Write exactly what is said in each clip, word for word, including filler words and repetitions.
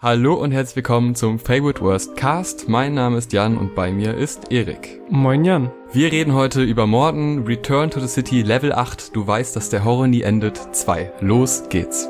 Hallo und herzlich willkommen zum Favorite Worst Cast. Mein Name ist Jan und bei mir ist Erik. Moin Jan. Wir reden heute über Morten, Return to the City, Level acht. Du weißt, dass der Horror nie endet. zwei. Los geht's.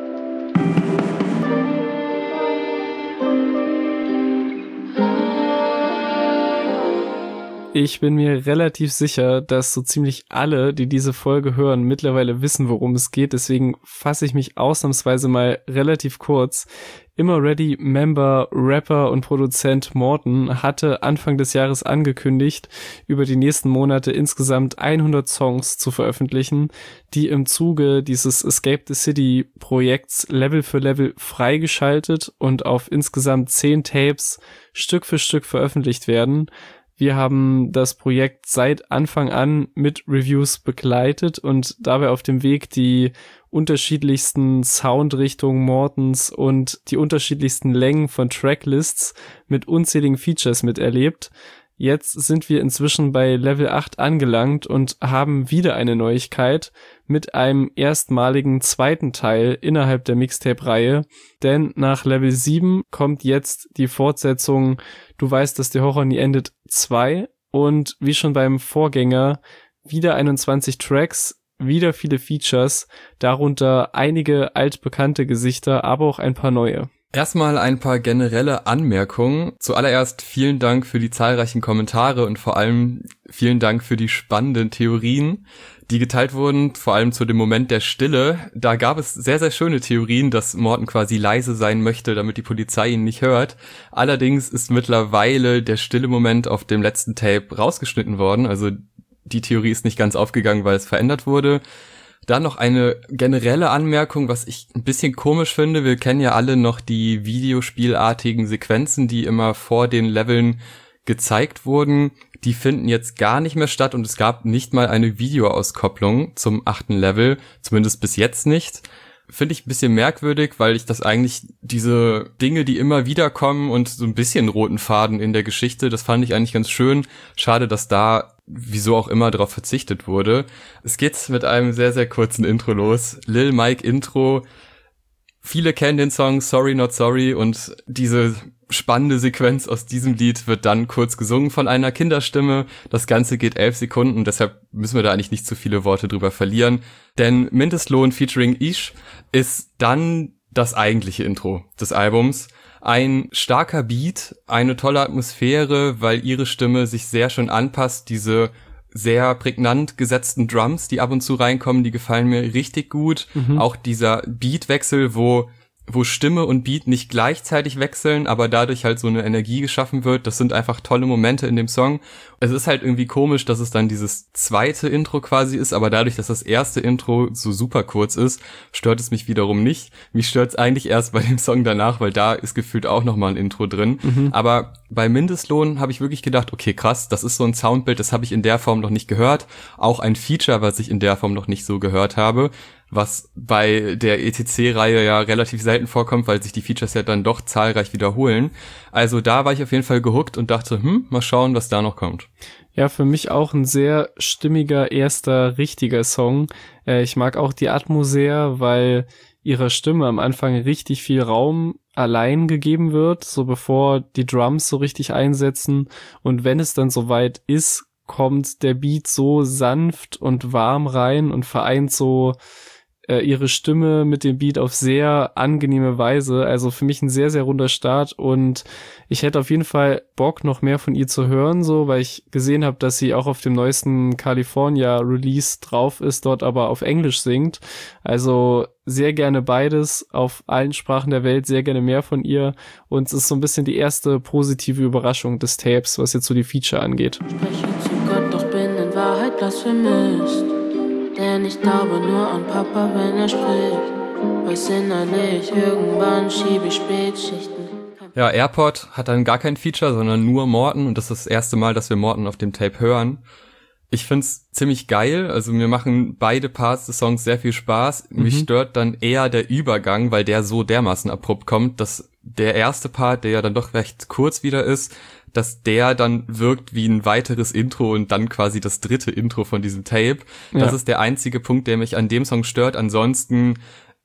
Ich bin mir relativ sicher, dass so ziemlich alle, die diese Folge hören, mittlerweile wissen, worum es geht. Deswegen fasse ich mich ausnahmsweise mal relativ kurz. Immer Ready Member, Rapper und Produzent Morten hatte Anfang des Jahres angekündigt, über die nächsten Monate insgesamt hundert Songs zu veröffentlichen, die im Zuge dieses Escape the City Projekts Level für Level freigeschaltet und auf insgesamt zehn Tapes Stück für Stück veröffentlicht werden. Wir haben das Projekt seit Anfang an mit Reviews begleitet und dabei auf dem Weg die unterschiedlichsten Soundrichtungen Mortens und die unterschiedlichsten Längen von Tracklists mit unzähligen Features miterlebt. Jetzt sind wir inzwischen bei Level acht angelangt und haben wieder eine Neuigkeit mit einem erstmaligen zweiten Teil innerhalb der Mixtape-Reihe, denn nach Level sieben kommt jetzt die Fortsetzung Du weißt, dass der Horror nie endet zwei und wie schon beim Vorgänger wieder einundzwanzig Tracks, wieder viele Features, darunter einige altbekannte Gesichter, aber auch ein paar neue. Erstmal ein paar generelle Anmerkungen. Zuallererst vielen Dank für die zahlreichen Kommentare und vor allem vielen Dank für die spannenden Theorien, die geteilt wurden, vor allem zu dem Moment der Stille. Da gab es sehr, sehr schöne Theorien, dass Morten quasi leise sein möchte, damit die Polizei ihn nicht hört. Allerdings ist mittlerweile der stille Moment auf dem letzten Tape rausgeschnitten worden. Also die Theorie ist nicht ganz aufgegangen, weil es verändert wurde. Dann noch eine generelle Anmerkung, was ich ein bisschen komisch finde. Wir kennen ja alle noch die videospielartigen Sequenzen, die immer vor den Leveln gezeigt wurden. Die finden jetzt gar nicht mehr statt und es gab nicht mal eine Videoauskopplung zum achten Level, zumindest bis jetzt nicht. Finde ich ein bisschen merkwürdig, weil ich das eigentlich, diese Dinge, die immer wieder kommen und so ein bisschen roten Faden in der Geschichte, das fand ich eigentlich ganz schön. Schade, dass da, wieso auch immer, darauf verzichtet wurde. Es geht mit einem sehr, sehr kurzen Intro los. Lil Mike Intro. Viele kennen den Song Sorry Not Sorry und diese spannende Sequenz aus diesem Lied wird dann kurz gesungen von einer Kinderstimme. Das Ganze geht elf Sekunden, deshalb müssen wir da eigentlich nicht zu viele Worte drüber verlieren. Denn Mindestlohn featuring Ish ist dann das eigentliche Intro des Albums. Ein starker Beat, eine tolle Atmosphäre, weil ihre Stimme sich sehr schön anpasst. Diese sehr prägnant gesetzten Drums, die ab und zu reinkommen, die gefallen mir richtig gut. Mhm. Auch dieser Beatwechsel, wo wo Stimme und Beat nicht gleichzeitig wechseln, aber dadurch halt so eine Energie geschaffen wird. Das sind einfach tolle Momente in dem Song. Es ist halt irgendwie komisch, dass es dann dieses zweite Intro quasi ist, aber dadurch, dass das erste Intro so super kurz ist, stört es mich wiederum nicht. Mich stört es eigentlich erst bei dem Song danach, weil da ist gefühlt auch nochmal ein Intro drin. Mhm. Aber bei Mindestlohn habe ich wirklich gedacht, okay, krass, das ist so ein Soundbild, das habe ich in der Form noch nicht gehört. Auch ein Feature, was ich in der Form noch nicht so gehört habe, was bei der E T C-Reihe ja relativ selten vorkommt, weil sich die Features ja dann doch zahlreich wiederholen. Also da war ich auf jeden Fall gehuckt und dachte, hm, mal schauen, was da noch kommt. Ja, für mich auch ein sehr stimmiger, erster, richtiger Song. Äh, ich mag auch die Atmo sehr, weil ihrer Stimme am Anfang richtig viel Raum allein gegeben wird, so bevor die Drums so richtig einsetzen. Und wenn es dann soweit ist, kommt der Beat so sanft und warm rein und vereint so äh, ihre Stimme mit dem Beat auf sehr angenehme Weise. Also für mich ein sehr, sehr runder Start und ich hätte auf jeden Fall Bock, noch mehr von ihr zu hören, so, weil ich gesehen habe, dass sie auch auf dem neuesten California-Release drauf ist, dort aber auf Englisch singt. Also sehr gerne beides, auf allen Sprachen der Welt, sehr gerne mehr von ihr und es ist so ein bisschen die erste positive Überraschung des Tapes, was jetzt so die Feature angeht. Spreche zu Gott, doch bin in Wahrheit blasphemisch, denn ich glaube nur an Papa, wenn er spricht. Weiß innerlich, irgendwann schiebe ich Spätschichten. Ja, Airport hat dann gar kein Feature, sondern nur Morten und das ist das erste Mal, dass wir Morten auf dem Tape hören. Ich find's ziemlich geil, also mir machen beide Parts des Songs sehr viel Spaß. Mhm. Mich stört dann eher der Übergang, weil der so dermaßen abrupt kommt, dass der erste Part, der ja dann doch recht kurz wieder ist, dass der dann wirkt wie ein weiteres Intro und dann quasi das dritte Intro von diesem Tape. Das ja. ist der einzige Punkt, der mich an dem Song stört. Ansonsten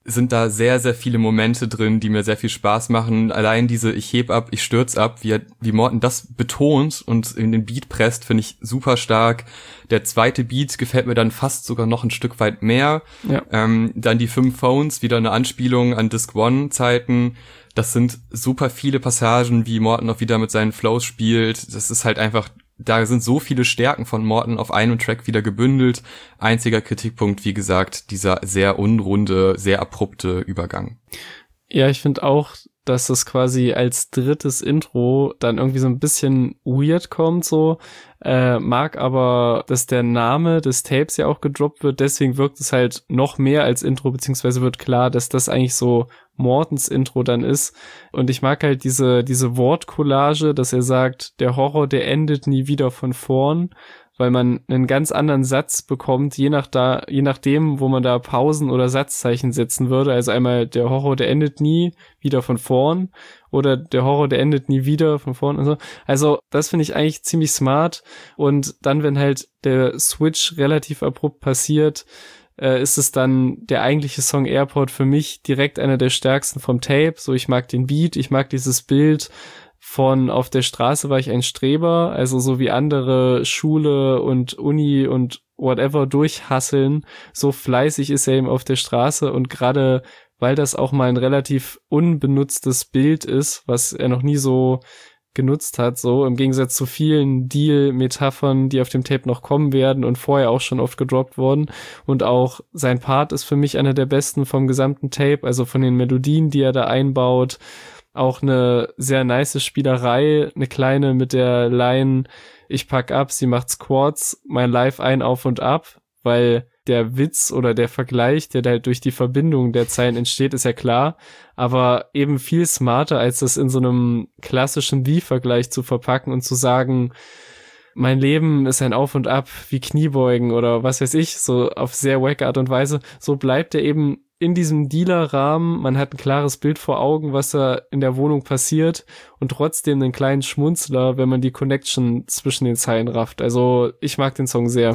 sind da sehr, sehr viele Momente drin, die mir sehr viel Spaß machen. Allein diese ich heb ab, ich stürz ab, wie, wie Morten das betont und in den Beat presst, finde ich super stark. Der zweite Beat gefällt mir dann fast sogar noch ein Stück weit mehr. Ja. Ähm, dann die fünf Phones, wieder eine Anspielung an Disc One Zeiten. Das sind super viele Passagen, wie Morten auch wieder mit seinen Flows spielt. Das ist halt einfach, da sind so viele Stärken von Morten auf einem Track wieder gebündelt. Einziger Kritikpunkt, wie gesagt, dieser sehr unrunde, sehr abrupte Übergang. Ja, ich finde auch, dass das quasi als drittes Intro dann irgendwie so ein bisschen weird kommt, so. Äh, mag aber, dass der Name des Tapes ja auch gedroppt wird, deswegen wirkt es halt noch mehr als Intro, beziehungsweise wird klar, dass das eigentlich so Mortens Intro dann ist. Und ich mag halt diese, diese Wortcollage, dass er sagt, der Horror, der endet nie wieder von vorn, weil man einen ganz anderen Satz bekommt, je nach da, je nachdem, wo man da Pausen oder Satzzeichen setzen würde. Also einmal der Horror, der endet nie wieder von vorn oder der Horror, der endet nie wieder von vorn und so. Also das finde ich eigentlich ziemlich smart. Und dann, wenn halt der Switch relativ abrupt passiert, äh, ist es dann der eigentliche Song Airport für mich direkt einer der stärksten vom Tape. So, ich mag den Beat, ich mag dieses Bild von auf der Straße war ich ein Streber, also so wie andere Schule und Uni und whatever durchhasseln, so fleißig ist er eben auf der Straße und gerade weil das auch mal ein relativ unbenutztes Bild ist, was er noch nie so genutzt hat, so im Gegensatz zu vielen Deal-Metaphern, die auf dem Tape noch kommen werden und vorher auch schon oft gedroppt wurden. Und auch sein Part ist für mich einer der besten vom gesamten Tape, also von den Melodien, die er da einbaut. Auch eine sehr nice Spielerei, eine kleine mit der Line, ich pack ab, sie macht Squats, mein Life ein, auf und ab, weil der Witz oder der Vergleich, der halt durch die Verbindung der Zeilen entsteht, ist ja klar, aber eben viel smarter, als das in so einem klassischen Wie-Vergleich zu verpacken und zu sagen, mein Leben ist ein Auf und Ab wie Kniebeugen oder was weiß ich, so auf sehr wacke Art und Weise, so bleibt er eben in diesem Dealer-Rahmen, man hat ein klares Bild vor Augen, was da in der Wohnung passiert und trotzdem einen kleinen Schmunzler, wenn man die Connection zwischen den Zeilen rafft. Also ich mag den Song sehr.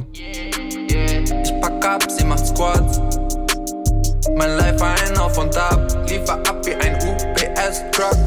Ich pack ab, sie macht Squats. Mein Life ein Auf und Ab, liefer ab wie ein U P S-Truck.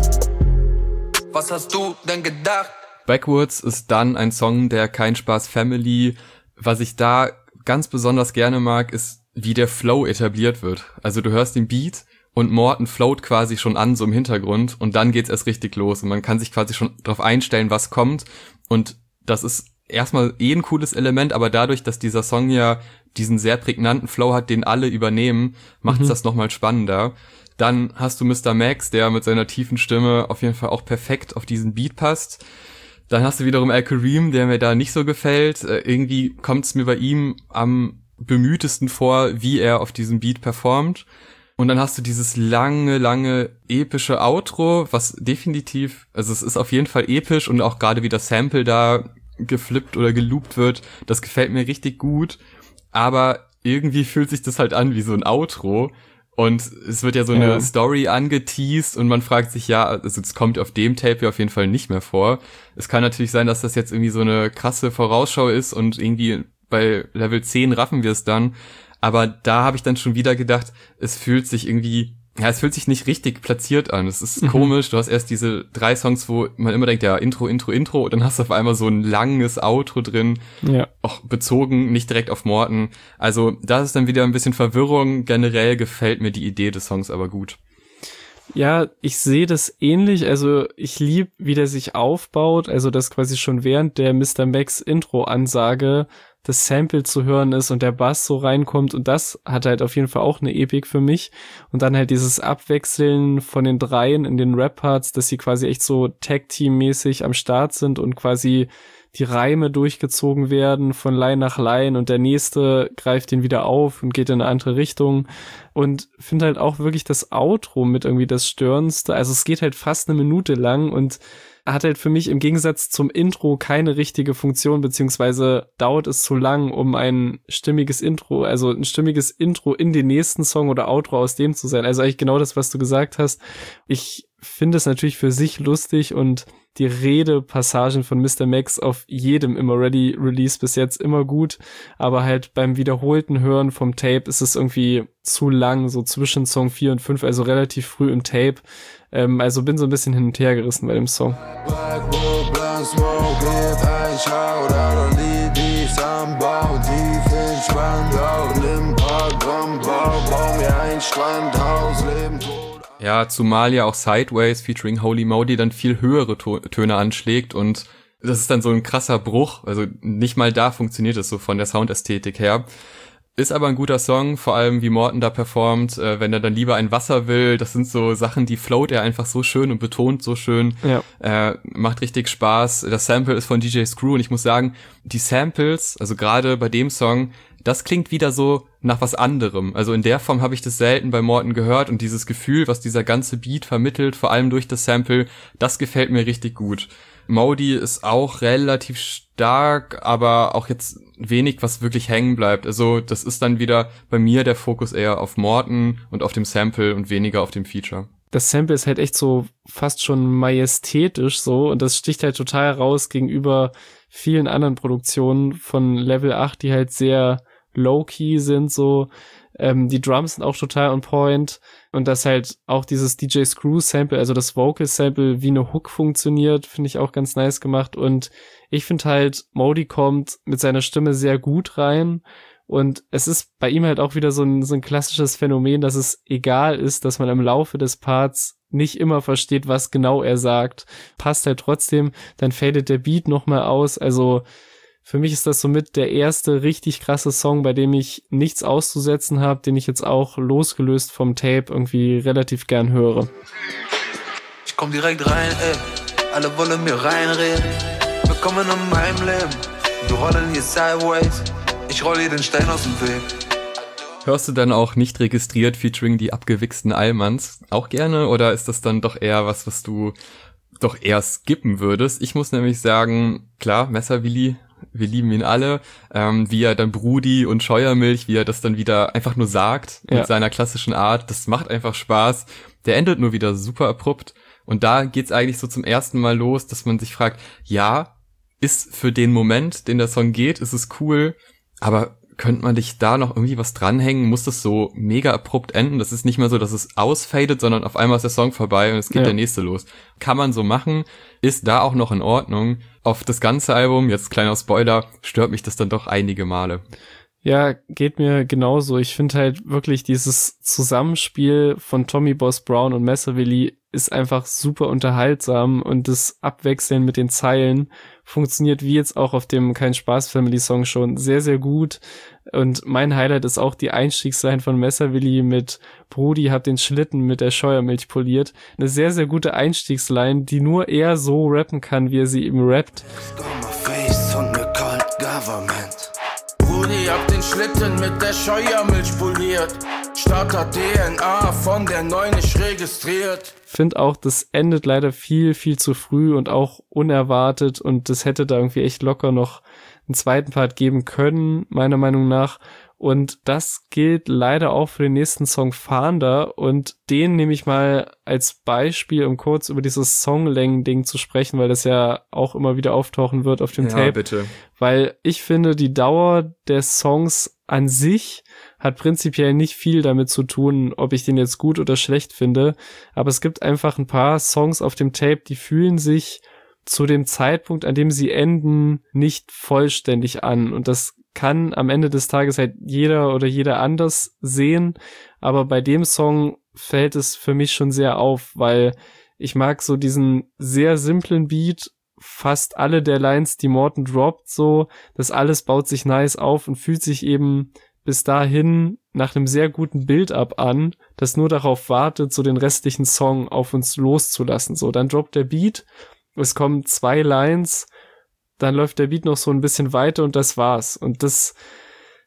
Was hast du denn gedacht? Backwards ist dann ein Song der Kein Spaß Family. Was ich da ganz besonders gerne mag, ist, wie der Flow etabliert wird. Also du hörst den Beat und Morten float quasi schon an, so im Hintergrund, und dann geht's erst richtig los und man kann sich quasi schon darauf einstellen, was kommt, und das ist erstmal eh ein cooles Element, aber dadurch, dass dieser Song ja diesen sehr prägnanten Flow hat, den alle übernehmen, macht's mhm. das nochmal spannender. Dann hast du Mister Max, der mit seiner tiefen Stimme auf jeden Fall auch perfekt auf diesen Beat passt. Dann hast du wiederum Al-Kareem, der mir da nicht so gefällt. Äh, irgendwie kommt's mir bei ihm am bemühtesten vor, wie er auf diesem Beat performt. Und dann hast du dieses lange, lange epische Outro, was definitiv, also es ist auf jeden Fall episch und auch gerade wie das Sample da geflippt oder geloopt wird, das gefällt mir richtig gut. Aber irgendwie fühlt sich das halt an wie so ein Outro. Und es wird ja so eine ja. Story angeteased und man fragt sich, ja, also es kommt auf dem Tape ja auf jeden Fall nicht mehr vor. Es kann natürlich sein, dass das jetzt irgendwie so eine krasse Vorausschau ist und irgendwie bei Level zehn raffen wir es dann, aber da habe ich dann schon wieder gedacht, es fühlt sich irgendwie, ja, es fühlt sich nicht richtig platziert an. Es ist mhm. komisch, du hast erst diese drei Songs, wo man immer denkt, ja, Intro, Intro, Intro, und dann hast du auf einmal so ein langes Outro drin, ja. auch bezogen, nicht direkt auf Morten. Also da ist dann wieder ein bisschen Verwirrung. Generell gefällt mir die Idee des Songs aber gut. Ja, ich sehe das ähnlich, also ich lieb, wie der sich aufbaut, also dass quasi schon während der Mister Max Intro-Ansage das Sample zu hören ist und der Bass so reinkommt, und das hat halt auf jeden Fall auch eine Epik für mich. Und dann halt dieses Abwechseln von den Dreien in den Rap-Parts, dass sie quasi echt so Tag-Team-mäßig am Start sind und quasi die Reime durchgezogen werden von Line nach Line und der nächste greift den wieder auf und geht in eine andere Richtung. Und finde halt auch wirklich das Outro mit irgendwie das Störendste. Also es geht halt fast eine Minute lang und hat halt für mich im Gegensatz zum Intro keine richtige Funktion, beziehungsweise dauert es zu lang, um ein stimmiges Intro, also ein stimmiges Intro in den nächsten Song oder Outro aus dem zu sein. Also eigentlich genau das, was du gesagt hast. Ich finde es natürlich für sich lustig und die Redepassagen von Mister Max auf jedem Immer Ready Release bis jetzt immer gut, aber halt beim wiederholten Hören vom Tape ist es irgendwie zu lang, so zwischen Song vier und fünf, also relativ früh im Tape. Ähm, also bin so ein bisschen hin und her gerissen bei dem Song. Ja, zumal ja auch Sideways featuring Holy Modi dann viel höhere To- Töne anschlägt und das ist dann so ein krasser Bruch. Also nicht mal da funktioniert es so von der Soundästhetik her. Ist aber ein guter Song, vor allem wie Morten da performt, äh, wenn er dann lieber ein Wasser will. Das sind so Sachen, die float er einfach so schön und betont so schön. Ja. Äh, macht richtig Spaß. Das Sample ist von D J Screw und ich muss sagen, die Samples, also gerade bei dem Song, das klingt wieder so nach was anderem. Also in der Form habe ich das selten bei Morten gehört und dieses Gefühl, was dieser ganze Beat vermittelt, vor allem durch das Sample, das gefällt mir richtig gut. Modi ist auch relativ stark, aber auch jetzt wenig, was wirklich hängen bleibt. Also das ist dann wieder bei mir der Fokus eher auf Morten und auf dem Sample und weniger auf dem Feature. Das Sample ist halt echt so fast schon majestätisch so und das sticht halt total raus gegenüber vielen anderen Produktionen von Level acht, die halt sehr low-key sind so. Ähm, die Drums sind auch total on point und dass halt auch dieses D J Screw-Sample, also das Vocal-Sample wie eine Hook funktioniert, finde ich auch ganz nice gemacht und ich finde halt, Modi kommt mit seiner Stimme sehr gut rein und es ist bei ihm halt auch wieder so ein, so ein klassisches Phänomen, dass es egal ist, dass man im Laufe des Parts nicht immer versteht, was genau er sagt. Passt halt trotzdem, dann fadet der Beat nochmal aus, also für mich ist das somit der erste richtig krasse Song, bei dem ich nichts auszusetzen habe, den ich jetzt auch losgelöst vom Tape irgendwie relativ gern höre. Ich komm direkt rein, ey. Alle wollen mir reinreden. Willkommen in meinem Leben. Wir rollen hier sideways. Ich roll hier den Stein aus dem Weg. Hörst du dann auch nicht registriert featuring die abgewichsten Allmanns auch gerne oder ist das dann doch eher was, was du doch eher skippen würdest? Ich muss nämlich sagen, klar, Messerwilli, wir lieben ihn alle, ähm, wie er dann Brudi und Scheuermilch, wie er das dann wieder einfach nur sagt, ja. mit seiner klassischen Art, das macht einfach Spaß. Der endet nur wieder super abrupt und da geht's eigentlich so zum ersten Mal los, dass man sich fragt, ja, ist für den Moment, den der Song geht, ist es cool, aber könnte man dich da noch irgendwie was dranhängen? Muss das so mega abrupt enden? Das ist nicht mehr so, dass es ausfadet, sondern auf einmal ist der Song vorbei und es geht ja. der nächste los. Kann man so machen, ist da auch noch in Ordnung. Auf das ganze Album, jetzt kleiner Spoiler, stört mich das dann doch einige Male. Ja, geht mir genauso. Ich finde halt wirklich dieses Zusammenspiel von Tommy Boss Brown und Messerwilli ist einfach super unterhaltsam und das Abwechseln mit den Zeilen funktioniert wie jetzt auch auf dem Kein Spaß Family Song schon sehr, sehr gut. Und mein Highlight ist auch die Einstiegsline von Messerwilli mit Brudi hat den Schlitten mit der Scheuermilch poliert. Eine sehr, sehr gute Einstiegsline, die nur er so rappen kann, wie er sie eben rappt. Brudi hab den Schlitten mit der Scheuermilch poliert. Starter D N A von der neun nicht registriert. Find auch, das endet leider viel, viel zu früh und auch unerwartet und das hätte da irgendwie echt locker noch einen zweiten Part geben können, meiner Meinung nach. Und das gilt leider auch für den nächsten Song Fahnder und den nehme ich mal als Beispiel, um kurz über dieses Songlängen-Ding zu sprechen, weil das ja auch immer wieder auftauchen wird auf dem Ja, Tape. bitte. Weil ich finde, die Dauer der Songs an sich hat prinzipiell nicht viel damit zu tun, ob ich den jetzt gut oder schlecht finde, aber es gibt einfach ein paar Songs auf dem Tape, die fühlen sich zu dem Zeitpunkt, an dem sie enden, nicht vollständig an und das kann am Ende des Tages halt jeder oder jeder anders sehen, aber bei dem Song fällt es für mich schon sehr auf, weil ich mag so diesen sehr simplen Beat, fast alle der Lines, die Morten droppt, so, das alles baut sich nice auf und fühlt sich eben bis dahin nach einem sehr guten Build-up an, das nur darauf wartet, so den restlichen Song auf uns loszulassen. So, dann droppt der Beat, es kommen zwei Lines, dann läuft der Beat noch so ein bisschen weiter und das war's. Und das,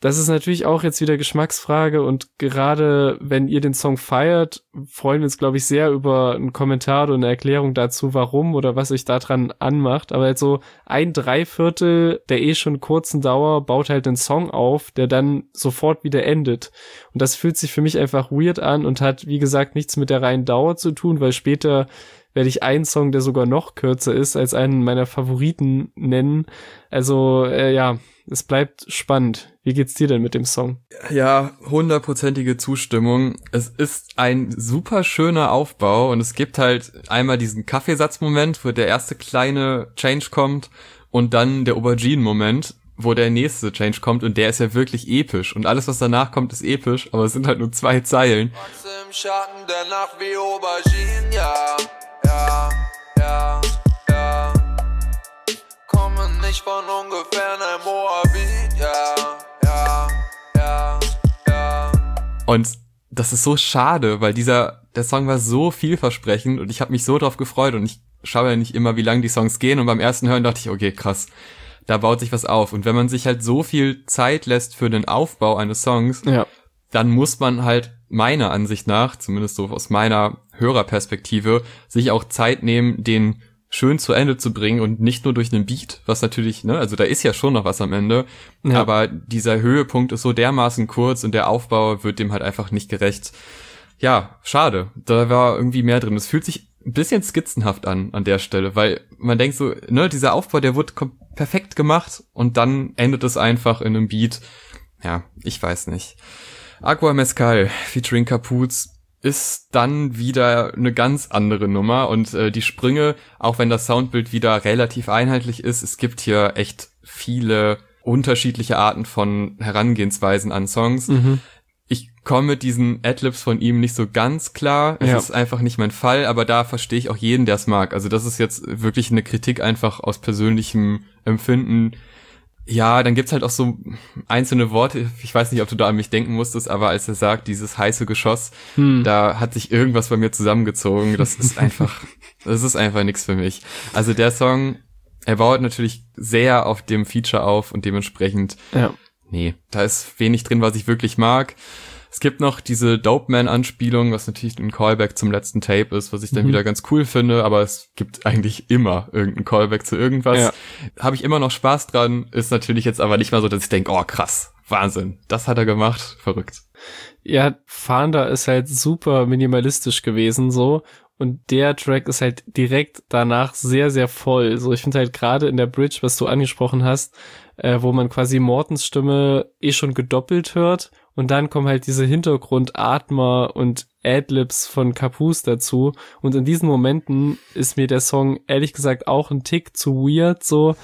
Das ist natürlich auch jetzt wieder Geschmacksfrage und gerade wenn ihr den Song feiert, freuen wir uns, glaube ich, sehr über einen Kommentar oder eine Erklärung dazu, warum oder was euch daran anmacht. Aber halt so ein Dreiviertel der eh schon kurzen Dauer baut halt den Song auf, der dann sofort wieder endet. Und das fühlt sich für mich einfach weird an und hat, wie gesagt, nichts mit der reinen Dauer zu tun, weil später werde ich einen Song, der sogar noch kürzer ist, als einen meiner Favoriten nennen. Also, äh, ja, es bleibt spannend. Wie geht's dir denn mit dem Song? Ja, hundertprozentige Zustimmung. Es ist ein super schöner Aufbau und es gibt halt einmal diesen Kaffeesatzmoment, wo der erste kleine Change kommt und dann der Aubergine-Moment, wo der nächste Change kommt und der ist ja wirklich episch und alles, was danach kommt, ist episch, aber es sind halt nur zwei Zeilen. Wachs im Schatten der Nacht wie Aubergine, ja. Ja, ja, ja. Kommen nicht von ungefähr einem Moabit, ja, ja, ja, ja. Und das ist so schade, weil dieser, der Song war so vielversprechend und ich habe mich so drauf gefreut und ich schaue ja nicht immer, wie lang die Songs gehen und beim ersten Hören dachte ich, okay, krass, da baut sich was auf. Und wenn man sich halt so viel Zeit lässt für den Aufbau eines Songs, ja, dann muss man halt meiner Ansicht nach, zumindest so aus meiner Hörerperspektive, sich auch Zeit nehmen, den schön zu Ende zu bringen und nicht nur durch einen Beat, was natürlich, ne, also da ist ja schon noch was am Ende, ja, aber dieser Höhepunkt ist so dermaßen kurz und der Aufbau wird dem halt einfach nicht gerecht. Ja, schade, da war irgendwie mehr drin. Es fühlt sich ein bisschen skizzenhaft an, an der Stelle, weil man denkt so, ne, dieser Aufbau, der wird kom- perfekt gemacht und dann endet es einfach in einem Beat. Ja, ich weiß nicht. Agua Mezcal featuring Capuz ist dann wieder eine ganz andere Nummer und äh, die Sprünge, auch wenn das Soundbild wieder relativ einheitlich ist, es gibt hier echt viele unterschiedliche Arten von Herangehensweisen an Songs. Mhm. Ich komme mit diesen Adlibs von ihm nicht so ganz klar. Es ja. ist einfach nicht mein Fall, aber da verstehe ich auch jeden, der es mag. Also das ist jetzt wirklich eine Kritik einfach aus persönlichem Empfinden. Ja, dann gibt's halt auch so einzelne Worte, ich weiß nicht, ob du da an mich denken musstest, aber als er sagt, dieses heiße Geschoss, hm. da hat sich irgendwas bei mir zusammengezogen. Das ist einfach, das ist einfach nichts für mich. Also der Song, er baut natürlich sehr auf dem Feature auf und dementsprechend, ja. nee, da ist wenig drin, was ich wirklich mag. Es gibt noch diese Dope-Man-Anspielung, was natürlich ein Callback zum letzten Tape ist, was ich dann mhm. wieder ganz cool finde, aber es gibt eigentlich immer irgendeinen Callback zu irgendwas. Ja. Habe ich immer noch Spaß dran, ist natürlich jetzt aber nicht mal so, dass ich denke, oh krass, Wahnsinn, das hat er gemacht, verrückt. Ja, Fahnder ist halt super minimalistisch gewesen so und der Track ist halt direkt danach sehr, sehr voll. So, ich finde halt gerade in der Bridge, was du angesprochen hast, äh, wo man quasi Mortens Stimme eh schon gedoppelt hört und dann kommen halt diese Hintergrundatmer und Adlibs von Capuz dazu und in diesen Momenten ist mir der Song ehrlich gesagt auch ein Tick zu weird, so.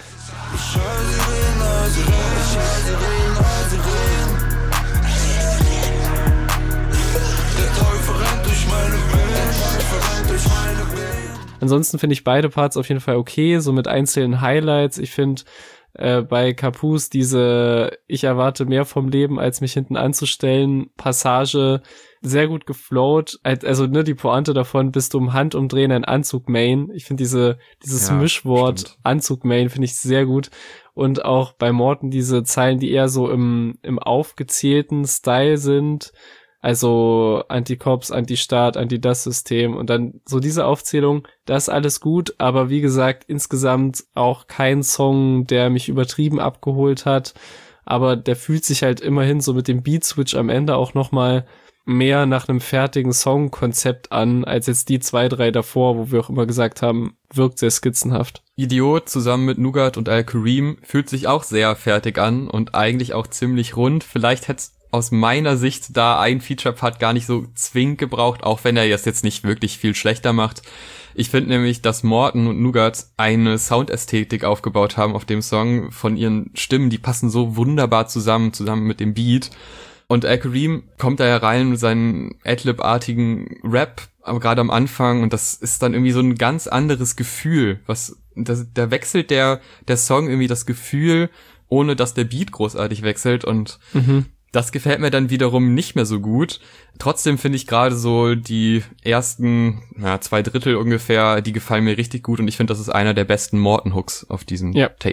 Ansonsten finde ich beide Parts auf jeden Fall okay, so mit einzelnen Highlights. Ich finde äh, bei Capuz diese ich erwarte mehr vom Leben, als mich hinten anzustellen, Passage sehr gut geflowt. Also ne, die Pointe davon, bist du im Handumdrehen ein Anzug-Main. Ich finde diese dieses ja, Mischwort Anzug-Main finde ich sehr gut. Und auch bei Morten diese Zeilen, die eher so im im aufgezählten Style sind. Also Anti-Cops, Anti-Staat, Anti-Das-System und dann so diese Aufzählung, das ist alles gut, aber wie gesagt, insgesamt auch kein Song, der mich übertrieben abgeholt hat, aber der fühlt sich halt immerhin so mit dem Beat-Switch am Ende auch nochmal mehr nach einem fertigen Songkonzept an, als jetzt die zwei, drei davor, wo wir auch immer gesagt haben, wirkt sehr skizzenhaft. Idiot zusammen mit Nougat und Al-Kareem fühlt sich auch sehr fertig an und eigentlich auch ziemlich rund. Vielleicht hätte aus meiner Sicht da ein Feature-Part gar nicht so zwingend gebraucht, auch wenn er das jetzt nicht wirklich viel schlechter macht. Ich finde nämlich, dass Morten und Nougat eine Soundästhetik aufgebaut haben auf dem Song von ihren Stimmen, die passen so wunderbar zusammen, zusammen mit dem Beat. Und Al-Kareem kommt da ja rein mit seinen Adlib-artigen Rap, aber gerade am Anfang, und das ist dann irgendwie so ein ganz anderes Gefühl, was, das, da wechselt der, der Song irgendwie das Gefühl, ohne dass der Beat großartig wechselt und mhm. das gefällt mir dann wiederum nicht mehr so gut. Trotzdem finde ich gerade so die ersten ja, zwei Drittel ungefähr, die gefallen mir richtig gut und ich finde, das ist einer der besten Morten-Hooks auf diesem ja. Tape.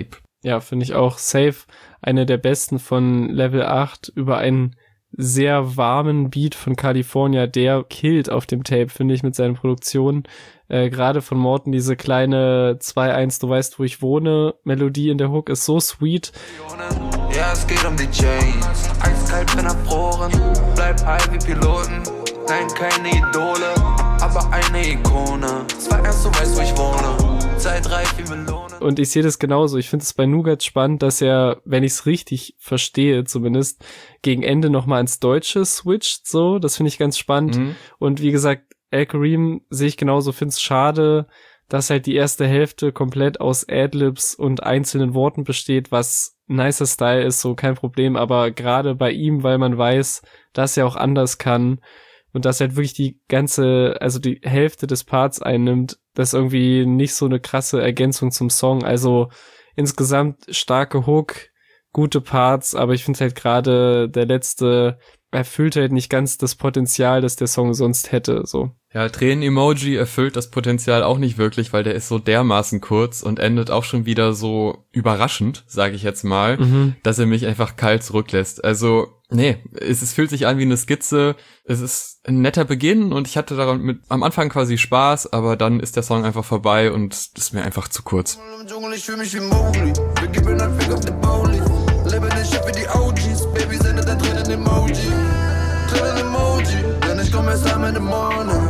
Ja, finde ich auch safe. Eine der besten von Level acht über einen sehr warmen Beat von California, der killt auf dem Tape, finde ich, mit seinen Produktionen. Äh, gerade von Morten, diese kleine zwei eins, du weißt, wo ich wohne, Melodie in der Hook ist so sweet. Ja, es geht um die Chains, eiskalt bin erfroren, bleib high wie Piloten, nein, keine Idole, aber eine Ikone. Zwei eins, du weißt, wo ich wohne, Zeit reif wie Melone. Und ich sehe das genauso. Ich finde es bei Nougat spannend, dass er, wenn ich es richtig verstehe zumindest, gegen Ende nochmal ins Deutsche switcht, so. Das finde ich ganz spannend. Mhm. Und wie gesagt, Al Kareem sehe ich genauso, finde es schade, dass halt die erste Hälfte komplett aus Adlibs und einzelnen Worten besteht, was nicer Style ist, so kein Problem. Aber gerade bei ihm, weil man weiß, dass er auch anders kann, und dass halt wirklich die ganze, also die Hälfte des Parts einnimmt, das ist irgendwie nicht so eine krasse Ergänzung zum Song. Also insgesamt starke Hook, gute Parts, aber ich finde halt gerade der letzte erfüllt halt nicht ganz das Potenzial, das der Song sonst hätte, so. Ja, Tränen-Emoji erfüllt das Potenzial auch nicht wirklich, weil der ist so dermaßen kurz und endet auch schon wieder so überraschend, sage ich jetzt mal, mhm. dass er mich einfach kalt zurücklässt. Also, nee, es, es fühlt sich an wie eine Skizze, es ist ein netter Beginn und ich hatte daran mit am Anfang quasi Spaß, aber dann ist der Song einfach vorbei und das ist mir einfach zu kurz. Im Dschungel, ich fühl mich wie Mowgli, wir geben einen Fick auf den Bowli, lebe den Schiff wie die O Gs, Baby sendet ein Tränen-Emoji, Tränen-Emoji, denn ich komm erst am Ende morgen.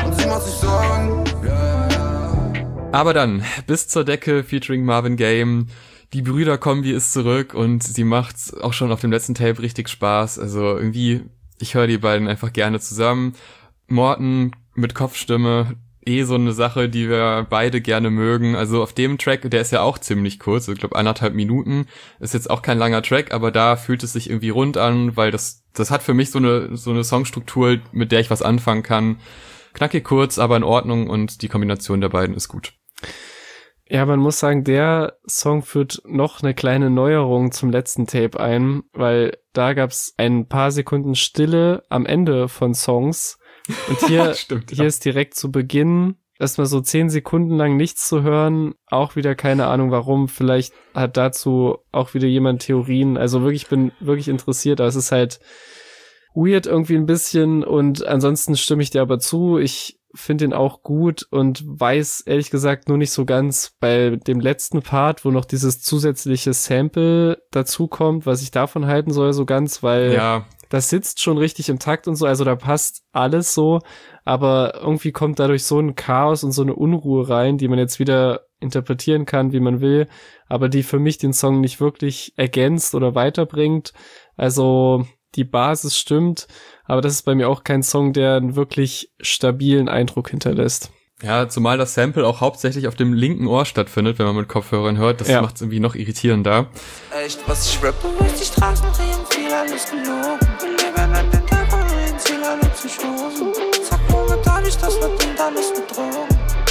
Aber dann, bis zur Decke featuring Marvin Gaye, die Brüder-Kombi ist zurück und sie macht auch schon auf dem letzten Tape richtig Spaß. Also irgendwie, ich höre die beiden einfach gerne zusammen. Morten mit Kopfstimme, eh so eine Sache, die wir beide gerne mögen. Also auf dem Track, der ist ja auch ziemlich kurz, ich glaube anderthalb Minuten, ist jetzt auch kein langer Track, aber da fühlt es sich irgendwie rund an, weil das das hat für mich so eine so eine Songstruktur, mit der ich was anfangen kann. Knackig kurz, aber in Ordnung und die Kombination der beiden ist gut. Ja, man muss sagen, der Song führt noch eine kleine Neuerung zum letzten Tape ein, weil da gab's ein paar Sekunden Stille am Ende von Songs und hier, Stimmt, hier ja. ist direkt zu Beginn erstmal so zehn Sekunden lang nichts zu hören, auch wieder keine Ahnung warum, vielleicht hat dazu auch wieder jemand Theorien, also wirklich, ich bin wirklich interessiert, aber es ist halt weird irgendwie ein bisschen und ansonsten stimme ich dir aber zu. Ich finde ihn auch gut und weiß ehrlich gesagt nur nicht so ganz bei dem letzten Part, wo noch dieses zusätzliche Sample dazukommt, was ich davon halten soll so ganz, weil ja. das sitzt schon richtig im Takt und so, also da passt alles so, aber irgendwie kommt dadurch so ein Chaos und so eine Unruhe rein, die man jetzt wieder interpretieren kann, wie man will, aber die für mich den Song nicht wirklich ergänzt oder weiterbringt. Also die Basis stimmt, aber das ist bei mir auch kein Song, der einen wirklich stabilen Eindruck hinterlässt. Ja, zumal das Sample auch hauptsächlich auf dem linken Ohr stattfindet, wenn man mit Kopfhörern hört. Das ja. macht es irgendwie noch irritierender. Echt, was ich rappe, durch die Straßen drehen, viel alles gelogen. Wir leben an den Tag und reden, Ziel alle zu stoßen. Sag, momentan ich das verdient alles mit Drogen.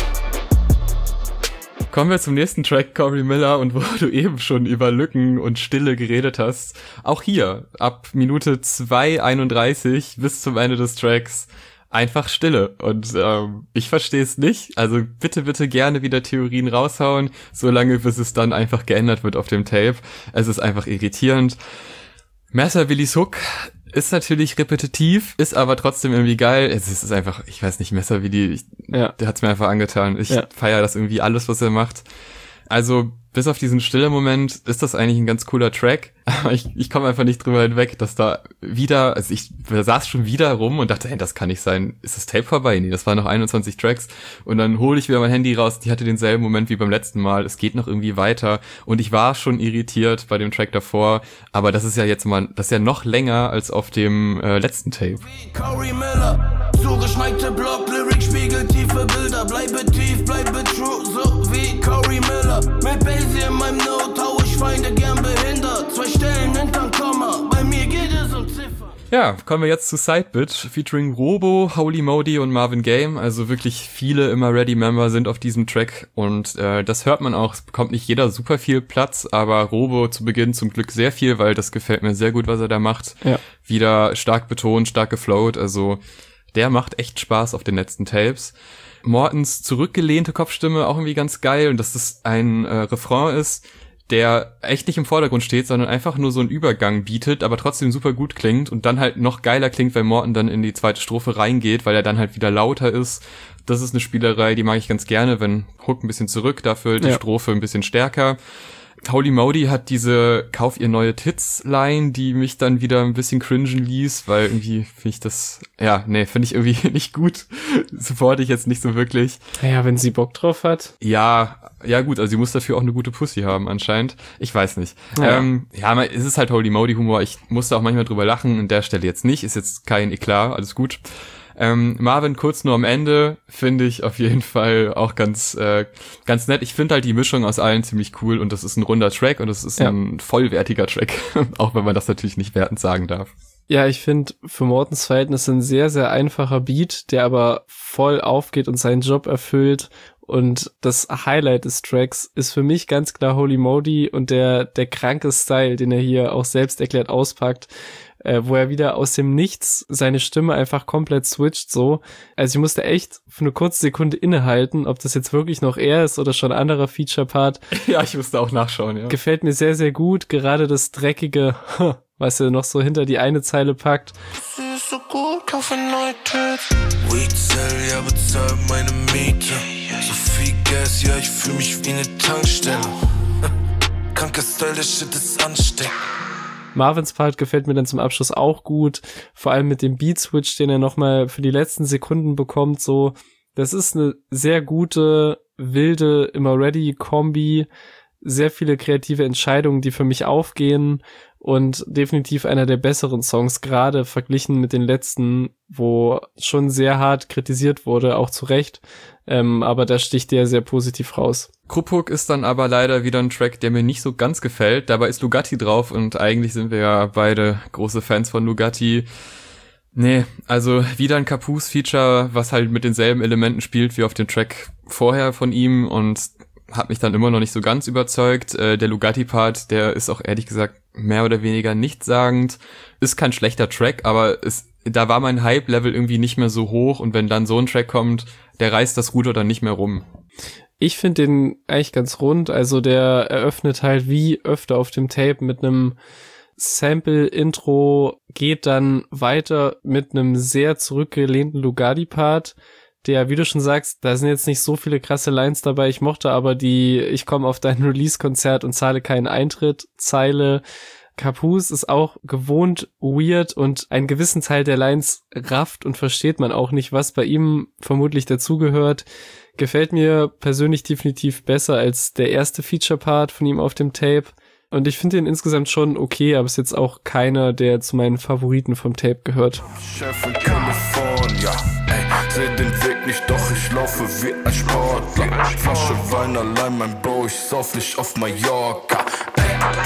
Kommen wir zum nächsten Track, Corey Miller, und wo du eben schon über Lücken und Stille geredet hast. Auch hier, ab Minute zwei einunddreißig bis zum Ende des Tracks, einfach Stille. Und ähm, ich verstehe es nicht. Also bitte, bitte gerne wieder Theorien raushauen, solange bis es dann einfach geändert wird auf dem Tape. Es ist einfach irritierend. Messer Willys Hook ist natürlich repetitiv, ist aber trotzdem irgendwie geil. Es ist einfach, ich weiß nicht, Messer Willi, ich, ja. der hat's mir einfach angetan. Ich ja. feiere das irgendwie alles, was er macht. Also bis auf diesen stillen Moment ist das eigentlich ein ganz cooler Track. Aber ich, ich komme einfach nicht drüber hinweg, dass da wieder, also ich saß schon wieder rum und dachte, hey, das kann nicht sein. Ist das Tape vorbei? Nee, das waren noch einundzwanzig Tracks. Und dann hole ich wieder mein Handy raus. Die hatte denselben Moment wie beim letzten Mal. Es geht noch irgendwie weiter. Und ich war schon irritiert bei dem Track davor. Aber das ist ja jetzt mal, das ist ja noch länger als auf dem äh, letzten Tape. Corey Miller, zugeschneite Block, Lyric, Spiegel, tiefe Bilder. Bleibe tief, bleibe true, so wie Corey Miller. Mit Basie in meinem Note hau ich Feinde gern behindert. Zwei Stellen hinterm Komma, bei mir geht es um Ziffern. Ja, kommen wir jetzt zu Sidebit, featuring Robo, Holy Modi und Marvin Gaye. Also wirklich viele Immer Ready Member sind auf diesem Track und äh, das hört man auch. Es bekommt nicht jeder super viel Platz, aber Robo zu Beginn zum Glück sehr viel, weil das gefällt mir sehr gut, was er da macht. Ja. Wieder stark betont, stark geflowt, also der macht echt Spaß auf den letzten Tapes. Mortens zurückgelehnte Kopfstimme auch irgendwie ganz geil und dass das ein äh, Refrain ist, der echt nicht im Vordergrund steht, sondern einfach nur so einen Übergang bietet, aber trotzdem super gut klingt und dann halt noch geiler klingt, wenn Morten dann in die zweite Strophe reingeht, weil er dann halt wieder lauter ist. Das ist eine Spielerei, die mag ich ganz gerne, wenn Hook ein bisschen zurück, dafür die ja. Strophe ein bisschen stärker. Holy Modi hat diese Kauf ihr neue Tits-Line, die mich dann wieder ein bisschen cringen ließ, weil irgendwie finde ich das, ja, nee, finde ich irgendwie nicht gut. Supporte ich jetzt nicht so wirklich. Ja, wenn sie Bock drauf hat. Ja, ja gut, also sie muss dafür auch eine gute Pussy haben anscheinend. Ich weiß nicht. Ja, ähm, ja es ist halt Holy Modi Humor. Ich musste auch manchmal drüber lachen, an der Stelle jetzt nicht. Ist jetzt kein Eklat, alles gut. Ähm, Marvin kurz nur am Ende finde ich auf jeden Fall auch ganz äh, ganz nett. Ich finde halt die Mischung aus allen ziemlich cool und das ist ein runder Track und das ist ja. ein vollwertiger Track, auch wenn man das natürlich nicht wertend sagen darf. Ja, ich finde für Mortens Verhältnisse ein sehr, sehr einfacher Beat, der aber voll aufgeht und seinen Job erfüllt. Und das Highlight des Tracks ist für mich ganz klar Holy Modi und der der kranke Style, den er hier auch selbst erklärt auspackt, äh, wo er wieder aus dem Nichts seine Stimme einfach komplett switcht so. Also ich musste echt für eine kurze Sekunde innehalten, ob das jetzt wirklich noch er ist oder schon ein anderer Feature-Part. Ja, ich musste auch nachschauen, ja. Gefällt mir sehr, sehr gut, gerade das dreckige, was er noch so hinter die eine Zeile packt. Sie ist so gut, kaufe neue Tits. Weedsell, ja, bezahlt meine Miete. So viel Gas, ja, ich fühl mich wie eine Tankstelle. Kranker Style, der Shit ist ansteckend. Marvins Part gefällt mir dann zum Abschluss auch gut, vor allem mit dem Beat-Switch, den er nochmal für die letzten Sekunden bekommt, so. Das ist eine sehr gute, wilde, immer ready Kombi, sehr viele kreative Entscheidungen, die für mich aufgehen und definitiv einer der besseren Songs, gerade verglichen mit den letzten, wo schon sehr hart kritisiert wurde, auch zu Recht, ähm, aber da sticht der sehr positiv raus. Kruppuck ist dann aber leider wieder ein Track, der mir nicht so ganz gefällt. Dabei ist Lugatti drauf und eigentlich sind wir ja beide große Fans von Lugatti. Nee, also wieder ein Capus-Feature, was halt mit denselben Elementen spielt wie auf dem Track vorher von ihm und hat mich dann immer noch nicht so ganz überzeugt. Äh, der Lugatti-Part, der ist auch ehrlich gesagt mehr oder weniger nichtssagend. Ist kein schlechter Track, aber es, da war mein Hype-Level irgendwie nicht mehr so hoch und wenn dann so ein Track kommt, der reißt das Ruder dann nicht mehr rum. Ich finde den eigentlich ganz rund, also der eröffnet halt wie öfter auf dem Tape mit einem Sample-Intro, geht dann weiter mit einem sehr zurückgelehnten Lugatti-Part, der, wie du schon sagst, da sind jetzt nicht so viele krasse Lines dabei, ich mochte aber die ich komme auf dein Release-Konzert und zahle keinen Eintritt Zeile. Capus ist auch gewohnt weird und einen gewissen Teil der Lines rafft und versteht man auch nicht, was bei ihm vermutlich dazugehört. Gefällt mir persönlich definitiv besser als der erste Feature-Part von ihm auf dem Tape. Und ich finde ihn insgesamt schon okay, aber ist jetzt auch keiner, der zu meinen Favoriten vom Tape gehört. Chef in California, ey, seh den Weg nicht, doch ich laufe wie ein Sportler. Flasche Wein allein, mein Bro, ich sauf nicht auf Mallorca, ey.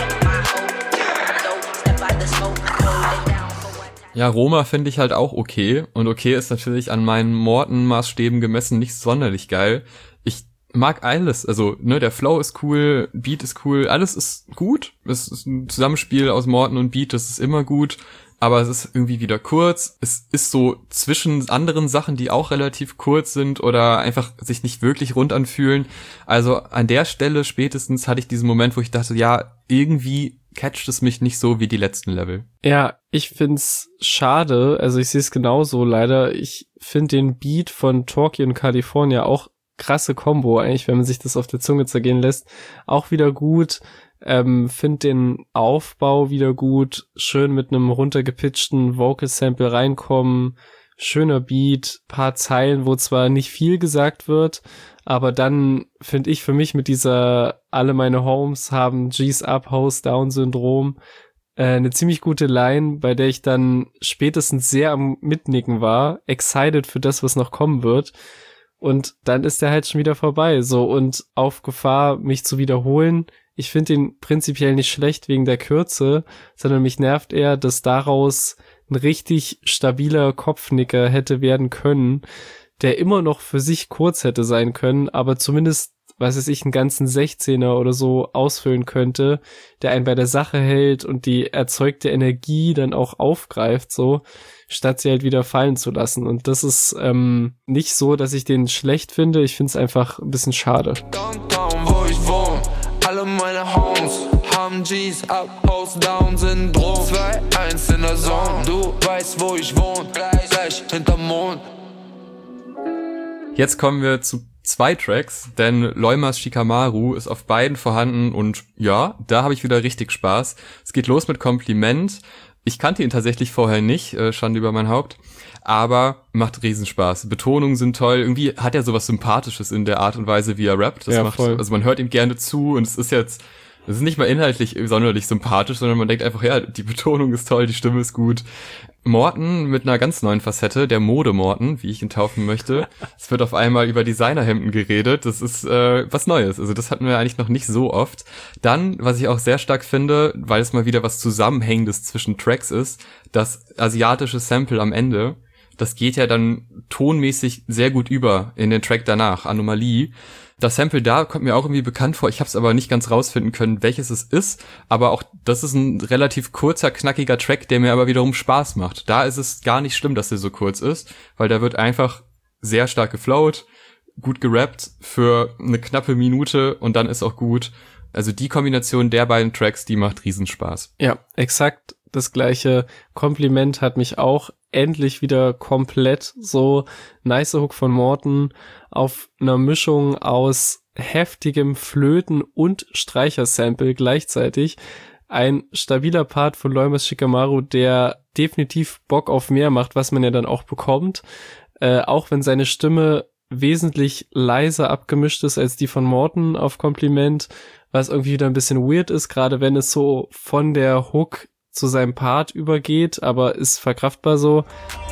Ja, Roma finde ich halt auch okay. Und okay ist natürlich an meinen Morten-Maßstäben gemessen nicht sonderlich geil. Ich mag alles. Also, ne, der Flow ist cool, Beat ist cool, alles ist gut. Es ist ein Zusammenspiel aus Morten und Beat, das ist immer gut. Aber es ist irgendwie wieder kurz. Es ist so zwischen anderen Sachen, die auch relativ kurz sind oder einfach sich nicht wirklich rund anfühlen. Also an der Stelle spätestens hatte ich diesen Moment, wo ich dachte, ja, irgendwie catcht es mich nicht so wie die letzten Level. Ja, ich find's schade. Also ich sehe es genauso leider. Ich finde den Beat von Torquay und California auch krasse Kombo eigentlich, wenn man sich das auf der Zunge zergehen lässt. Auch wieder gut. Ähm, find den Aufbau wieder gut, schön mit einem runtergepitchten Vocal-Sample reinkommen, schöner Beat, paar Zeilen, wo zwar nicht viel gesagt wird, aber dann finde ich für mich mit dieser alle meine Homes haben G's up, Hoes down Syndrom äh, eine ziemlich gute Line, bei der ich dann spätestens sehr am Mitnicken war, excited für das, was noch kommen wird. Und dann ist der halt schon wieder vorbei, so, und auf Gefahr, mich zu wiederholen. Ich finde ihn prinzipiell nicht schlecht wegen der Kürze, sondern mich nervt eher, dass daraus ein richtig stabiler Kopfnicker hätte werden können, der immer noch für sich kurz hätte sein können, aber zumindest, was weiß ich, einen ganzen sechzehner oder so ausfüllen könnte, der einen bei der Sache hält und die erzeugte Energie dann auch aufgreift, so, statt sie halt wieder fallen zu lassen. Und das ist ähm, nicht so, dass ich den schlecht finde, ich finde es einfach ein bisschen schade. Downtown, wo ich wohne, alle meine Homes tausend G's ab, House Down Syndrom. zwei eins in der Zone, du weißt, wo ich wohne, gleich hinterm Mond. Jetzt kommen wir zu zwei Tracks, denn Loimas Shikamaru ist auf beiden vorhanden und ja, da habe ich wieder richtig Spaß. Es geht los mit Kompliment. Ich kannte ihn tatsächlich vorher nicht, äh, Schande über mein Haupt, aber macht Riesenspaß. Betonungen sind toll, irgendwie hat er sowas Sympathisches in der Art und Weise, wie er rappt. Das ja, macht, voll. also man hört ihm gerne zu und es ist jetzt, es ist nicht mal inhaltlich sonderlich sympathisch, sondern man denkt einfach, ja, die Betonung ist toll, die Stimme ist gut. Morten mit einer ganz neuen Facette, der Mode-Morten, wie ich ihn taufen möchte. Es wird auf einmal über Designerhemden geredet. Das ist äh, was Neues. Also das hatten wir eigentlich noch nicht so oft. Dann, was ich auch sehr stark finde, weil es mal wieder was Zusammenhängendes zwischen Tracks ist, das asiatische Sample am Ende. Das geht ja dann tonmäßig sehr gut über in den Track danach, Anomalie. Das Sample da kommt mir auch irgendwie bekannt vor. Ich habe es aber nicht ganz rausfinden können, welches es ist. Aber auch das ist ein relativ kurzer, knackiger Track, der mir aber wiederum Spaß macht. Da ist es gar nicht schlimm, dass der so kurz ist, weil da wird einfach sehr stark geflowt, gut gerappt für eine knappe Minute und dann ist auch gut. Also die Kombination der beiden Tracks, die macht Riesenspaß. Ja, exakt das gleiche Kompliment hat mich auch endlich wieder komplett so nice Hook von Morten auf einer Mischung aus heftigem Flöten- und Streichersample gleichzeitig. Ein stabiler Part von Loimas Shikamaru, der definitiv Bock auf mehr macht, was man ja dann auch bekommt. Äh, auch wenn seine Stimme wesentlich leiser abgemischt ist als die von Morten auf Kompliment, was irgendwie wieder ein bisschen weird ist, gerade wenn es so von der Hook zu seinem Part übergeht, aber ist verkraftbar so.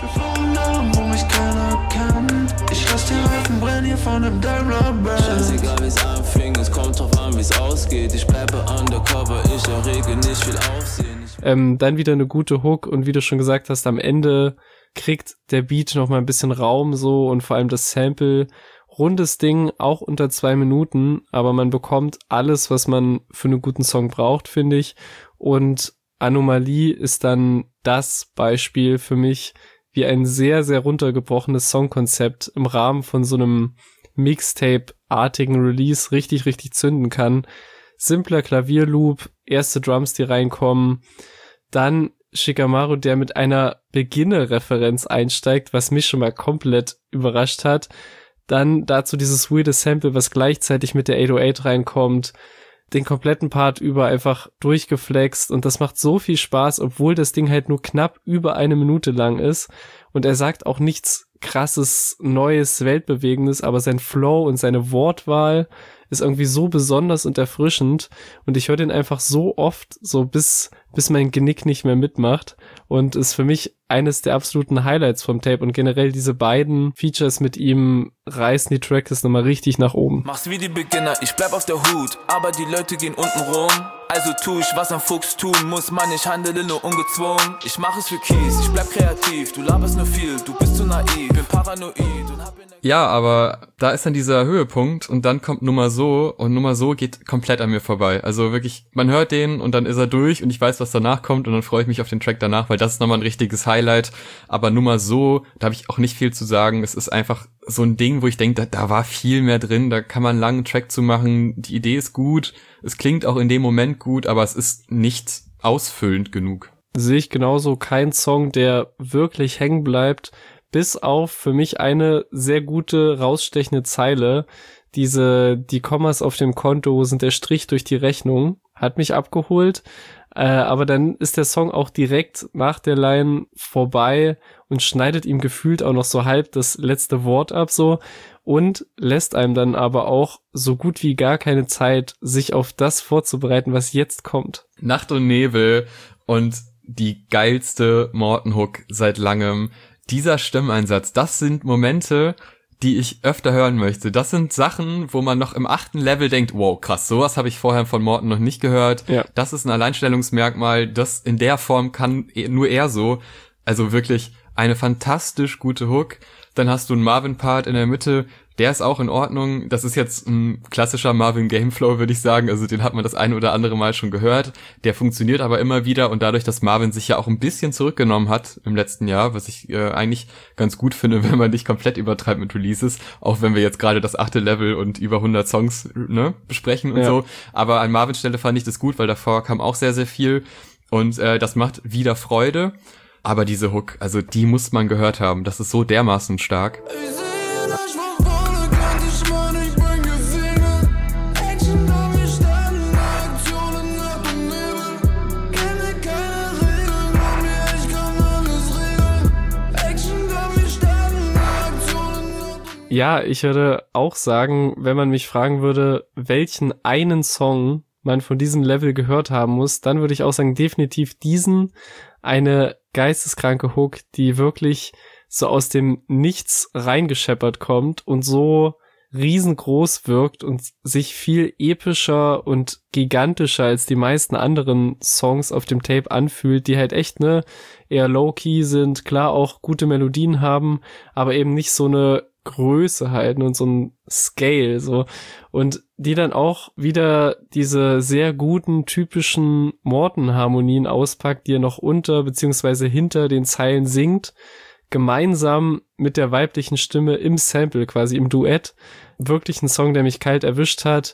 Scheißegal wie's anfing, es kommt drauf an wie's ausgeht. Ich bleibe undercover, ich errege nicht viel Aufsehen. Ähm, dann wieder eine gute Hook und wie du schon gesagt hast, am Ende kriegt der Beat noch mal ein bisschen Raum so und vor allem das Sample. Rundes Ding, auch unter zwei Minuten, aber man bekommt alles, was man für einen guten Song braucht, finde ich. Und Anomalie ist dann das Beispiel für mich, wie ein sehr, sehr runtergebrochenes Songkonzept im Rahmen von so einem Mixtape-artigen Release richtig, richtig zünden kann. Simpler Klavierloop, erste Drums, die reinkommen, dann Shikamaru, der mit einer Beginner-Referenz einsteigt, was mich schon mal komplett überrascht hat. Dann dazu dieses weirde Sample, was gleichzeitig mit der acht null acht reinkommt, den kompletten Part über einfach durchgeflext und das macht so viel Spaß, obwohl das Ding halt nur knapp über eine Minute lang ist und er sagt auch nichts krasses, neues, weltbewegendes, aber sein Flow und seine Wortwahl ist irgendwie so besonders und erfrischend und ich höre den einfach so oft, so bis bis mein Genick nicht mehr mitmacht und ist für mich eines der absoluten Highlights vom Tape und generell diese beiden Features mit ihm reißen die Tracks nochmal richtig nach oben. Mach's wie die Beginner, ich bleib auf der Hut, aber die Leute gehen unten rum. Also tu ich, was ein Fuchs tun muss, Mann, ich handele nur ungezwungen. Ich mach es für Kies, ich bleib kreativ, du laberst nur viel, du bist zu naiv, bin paranoid und hab in der Ja, aber da ist dann dieser Höhepunkt und dann kommt Nummer so und Nummer so geht komplett an mir vorbei. Also wirklich, man hört den und dann ist er durch und ich weiß, was danach kommt und dann freue ich mich auf den Track danach, weil das ist nochmal ein richtiges Highlight. Aber Nummer so, da habe ich auch nicht viel zu sagen. Es ist einfach so ein Ding, wo ich denke, da, da war viel mehr drin, da kann man einen langen Track zu machen. Die Idee ist gut, es klingt auch in dem Moment gut, aber es ist nicht ausfüllend genug. Sehe ich genauso, kein Song, der wirklich hängen bleibt, bis auf für mich eine sehr gute, rausstechende Zeile. Diese, die Kommas auf dem Konto sind der Strich durch die Rechnung, hat mich abgeholt. Äh, aber dann ist der Song auch direkt nach der Line vorbei und schneidet ihm gefühlt auch noch so halb das letzte Wort ab so und lässt einem dann aber auch so gut wie gar keine Zeit, sich auf das vorzubereiten, was jetzt kommt. Nacht und Nebel und die geilste Morten-Hook seit langem. Dieser Stimmeinsatz, das sind Momente, die ich öfter hören möchte. Das sind Sachen, wo man noch im achten Level denkt, wow, krass, sowas habe ich vorher von Morten noch nicht gehört. Ja. Das ist ein Alleinstellungsmerkmal, das in der Form kann nur er so. Also wirklich eine fantastisch gute Hook. Dann hast du einen Marvin-Part in der Mitte, Der ist auch in Ordnung. Das ist jetzt ein klassischer Marvin Gameflow, würde ich sagen. Also den hat man das eine oder andere Mal schon gehört. Der funktioniert aber immer wieder und dadurch, dass Marvin sich ja auch ein bisschen zurückgenommen hat im letzten Jahr, was ich äh, eigentlich ganz gut finde, wenn man nicht komplett übertreibt mit Releases, auch wenn wir jetzt gerade das achte Level und über hundert Songs ne, besprechen und ja. so. Aber an Marvins Stelle fand ich das gut, weil davor kam auch sehr, sehr viel und äh, das macht wieder Freude. Aber diese Hook, also die muss man gehört haben. Das ist so dermaßen stark. Ja, ich würde auch sagen, wenn man mich fragen würde, welchen einen Song man von diesem Level gehört haben muss, dann würde ich auch sagen, definitiv diesen, eine geisteskranke Hook, die wirklich so aus dem Nichts reingescheppert kommt und so riesengroß wirkt und sich viel epischer und gigantischer als die meisten anderen Songs auf dem Tape anfühlt, die halt echt, ne, eher low-key sind, klar auch gute Melodien haben, aber eben nicht so eine Größe halten und so ein Scale, so. Und die dann auch wieder diese sehr guten, typischen Morten-Harmonien auspackt, die er noch unter beziehungsweise hinter den Zeilen singt, gemeinsam mit der weiblichen Stimme im Sample, quasi im Duett. Wirklich ein Song, der mich kalt erwischt hat.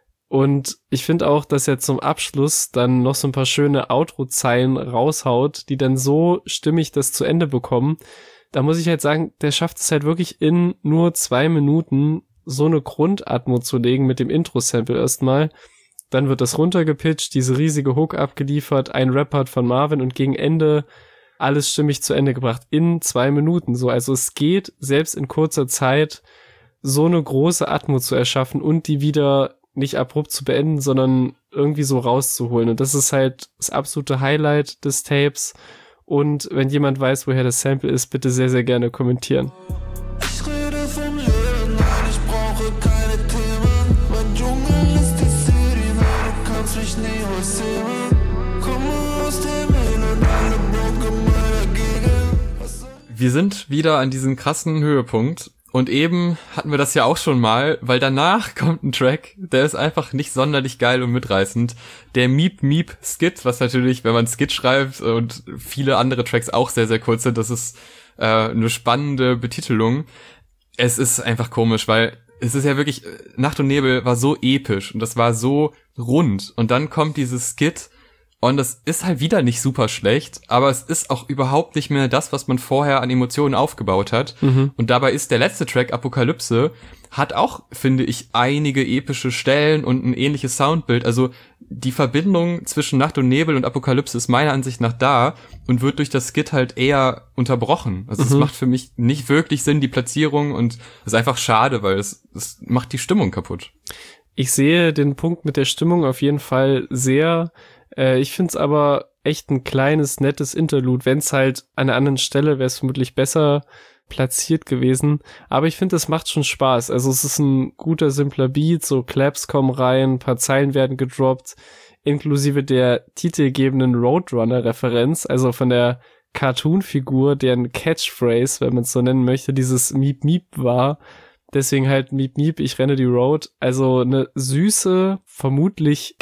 Und ich finde auch, dass er zum Abschluss dann noch so ein paar schöne Outro-Zeilen raushaut, die dann so stimmig das zu Ende bekommen. Da muss ich halt sagen, der schafft es halt wirklich in nur zwei Minuten so eine Grundatmo zu legen mit dem Intro-Sample erstmal. Dann wird das runtergepitcht, diese riesige Hook abgeliefert, ein Rap-Part von Marvin und gegen Ende alles stimmig zu Ende gebracht. In zwei Minuten so. Also es geht, selbst in kurzer Zeit, so eine große Atmo zu erschaffen und die wieder nicht abrupt zu beenden, sondern irgendwie so rauszuholen. Und das ist halt das absolute Highlight des Tapes. Und wenn jemand weiß, woher das Sample ist, bitte sehr, sehr gerne kommentieren. Ich rede vom Leben, nein, ich brauche keine Themen. Mein Dschungel ist die City, nein, du kannst mich nie rausheben. Komme aus dem Himmel und alle broken meiner Gegend. Wir sind wieder an diesem krassen Höhepunkt. Und eben hatten wir das ja auch schon mal, weil danach kommt ein Track, der ist einfach nicht sonderlich geil und mitreißend. Der Meep Meep Skit, was natürlich, wenn man Skit schreibt und viele andere Tracks auch sehr, sehr kurz sind, das ist äh, eine spannende Betitelung. Es ist einfach komisch, weil es ist ja wirklich, Nacht und Nebel war so episch und das war so rund. Und dann kommt dieses Skit und das ist halt wieder nicht super schlecht, aber es ist auch überhaupt nicht mehr das, was man vorher an Emotionen aufgebaut hat. Mhm. Und dabei ist der letzte Track, Apokalypse, hat auch, finde ich, einige epische Stellen und ein ähnliches Soundbild. Also die Verbindung zwischen Nacht und Nebel und Apokalypse ist meiner Ansicht nach da und wird durch das Skit halt eher unterbrochen. Also mhm. es macht für mich nicht wirklich Sinn, die Platzierung, und es ist einfach schade, weil es, es macht die Stimmung kaputt. Ich sehe den Punkt mit der Stimmung auf jeden Fall sehr. Ich finde es aber echt ein kleines, nettes Interlude. Wenn es halt an einer anderen Stelle wäre es vermutlich besser platziert gewesen. Aber ich finde, es macht schon Spaß. Also es ist ein guter, simpler Beat. So Claps kommen rein, ein paar Zeilen werden gedroppt, inklusive der titelgebenden Roadrunner-Referenz. Also von der Cartoon-Figur, deren Catchphrase, wenn man es so nennen möchte, dieses Miep Miep war. Deswegen halt Miep Miep, ich renne die Road. Also eine süße, vermutlich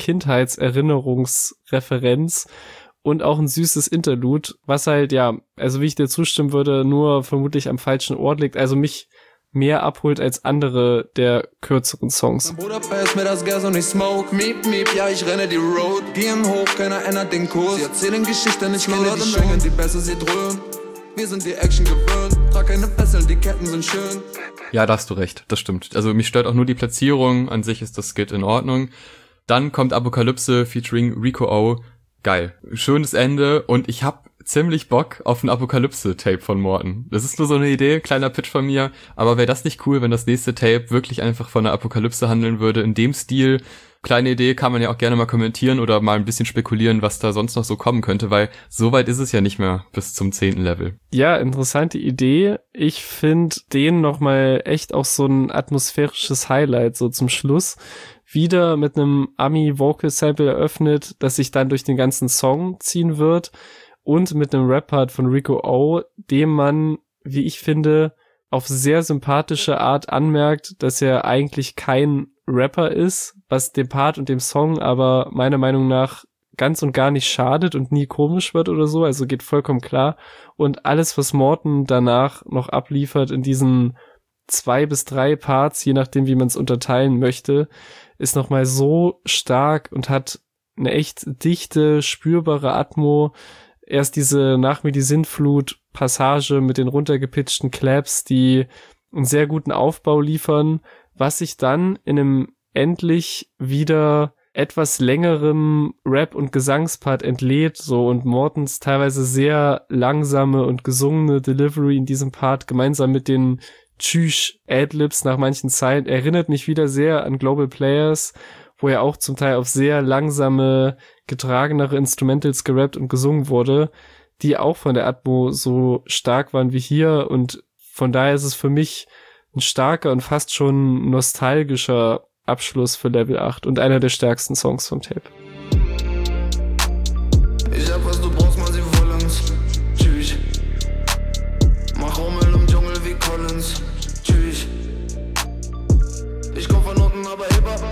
Kindheitserinnerungsreferenz und auch ein süßes Interlude, was halt, ja, also wie ich dir zustimmen würde, nur vermutlich am falschen Ort liegt. Also mich mehr abholt als andere der kürzeren Songs. Mein Bruder passt mir das Gas und ich smoke. Miep, miep, ja, ich renne die Road. Gehen hoch, keiner ändert den Kurs. Sie erzählen Geschichten, ich kenne die schon. Die besser sie dröhnen. Wir sind die Action gewöhnt. Trag keine Fesseln, die Ketten sind schön. Ja, da hast du recht, das stimmt. Also mich stört auch nur die Platzierung, an sich ist das Skit in Ordnung. Dann kommt Apokalypse featuring Rico O. Geil. Schönes Ende und ich hab ziemlich Bock auf ein Apokalypse-Tape von Morten. Das ist nur so eine Idee, kleiner Pitch von mir, aber wäre das nicht cool, wenn das nächste Tape wirklich einfach von einer Apokalypse handeln würde, in dem Stil? Kleine Idee, kann man ja auch gerne mal kommentieren oder mal ein bisschen spekulieren, was da sonst noch so kommen könnte, weil so weit ist es ja nicht mehr bis zum zehnten Level. Ja, interessante Idee. Ich finde den nochmal echt auch so ein atmosphärisches Highlight so zum Schluss. Wieder mit einem Ami-Vocal-Sample eröffnet, das sich dann durch den ganzen Song ziehen wird und mit einem Rap-Part von Rico O, dem man, wie ich finde, auf sehr sympathische Art anmerkt, dass er eigentlich kein Rapper ist, was dem Part und dem Song aber meiner Meinung nach ganz und gar nicht schadet und nie komisch wird oder so, also geht vollkommen klar. Und alles, was Morten danach noch abliefert in diesen zwei bis drei Parts, je nachdem, wie man es unterteilen möchte, ist nochmal so stark und hat eine echt dichte, spürbare Atmo. Erst diese Nach mir die Sintflut-Passage mit den runtergepitchten Claps, die einen sehr guten Aufbau liefern, was sich dann in einem endlich wieder etwas längerem Rap- und Gesangspart entlädt, so, und Mortens teilweise sehr langsame und gesungene Delivery in diesem Part gemeinsam mit den Tschüss-Adlibs nach manchen Zeilen erinnert mich wieder sehr an Global Players, wo er auch zum Teil auf sehr langsame, getragenere Instrumentals gerappt und gesungen wurde, die auch von der Atmo so stark waren wie hier, und von daher ist es für mich ein starker und fast schon nostalgischer Abschluss für Level acht und einer der stärksten Songs vom Tape. Ich hab was du brauchst, man, sie wollen's. Tschüss. Mach Rummel im Dschungel wie Collins. Tschüss. Ich komm von unten, aber Hip-Hop.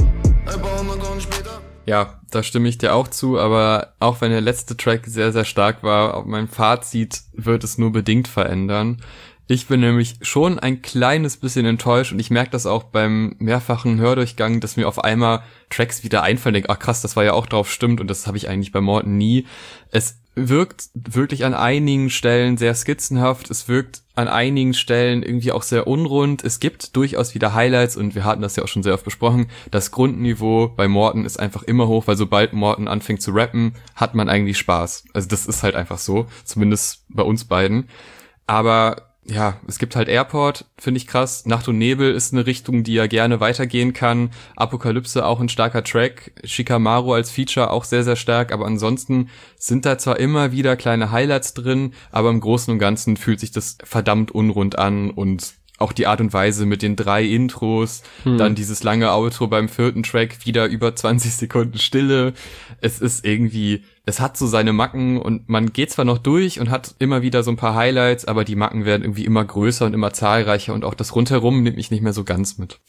Ein paar hundert Gramm später. Ja, da stimme ich dir auch zu, aber auch wenn der letzte Track sehr, sehr stark war, mein Fazit wird es nur bedingt verändern. Ich bin nämlich schon ein kleines bisschen enttäuscht und ich merke das auch beim mehrfachen Hördurchgang, dass mir auf einmal Tracks wieder einfallen, denke, ach krass, das war ja auch drauf, stimmt, und das habe ich eigentlich bei Morten nie. Es wirkt wirklich an einigen Stellen sehr skizzenhaft, es wirkt an einigen Stellen irgendwie auch sehr unrund. Es gibt durchaus wieder Highlights und wir hatten das ja auch schon sehr oft besprochen. Das Grundniveau bei Morten ist einfach immer hoch, weil sobald Morten anfängt zu rappen, hat man eigentlich Spaß. Also das ist halt einfach so, zumindest bei uns beiden. Aber ja, es gibt halt Airport, finde ich krass. Nacht und Nebel ist eine Richtung, die ja gerne weitergehen kann. Apokalypse auch ein starker Track. Shikamaru als Feature auch sehr, sehr stark. Aber ansonsten sind da zwar immer wieder kleine Highlights drin, aber im Großen und Ganzen fühlt sich das verdammt unrund an. Und auch die Art und Weise mit den drei Intros, hm. dann dieses lange Outro beim vierten Track, wieder über zwanzig Sekunden Stille. Es ist irgendwie, es hat so seine Macken und man geht zwar noch durch und hat immer wieder so ein paar Highlights, aber die Macken werden irgendwie immer größer und immer zahlreicher und auch das Rundherum nimmt mich nicht mehr so ganz mit.